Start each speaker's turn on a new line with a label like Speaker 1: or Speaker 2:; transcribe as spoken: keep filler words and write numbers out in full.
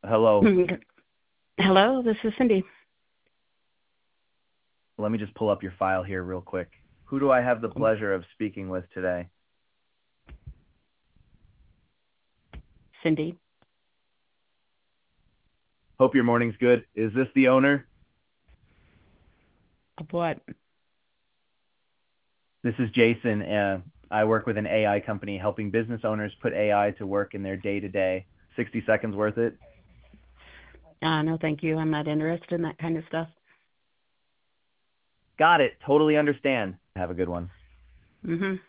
Speaker 1: Hello.
Speaker 2: Hello, this is Cindy.
Speaker 1: Let me just pull up your file here real quick. Who do I have the pleasure of speaking with today?
Speaker 2: Cindy.
Speaker 1: Hope your morning's good. Is this the owner?
Speaker 2: Of what?
Speaker 1: This is Jason. Uh, I work with an A I company helping business owners put A I to work in their day-to-day. sixty seconds worth it?
Speaker 2: Uh, no, thank you. I'm not interested in that kind of stuff.
Speaker 1: Got it. Totally understand. Have a good one.
Speaker 2: Mm-hmm.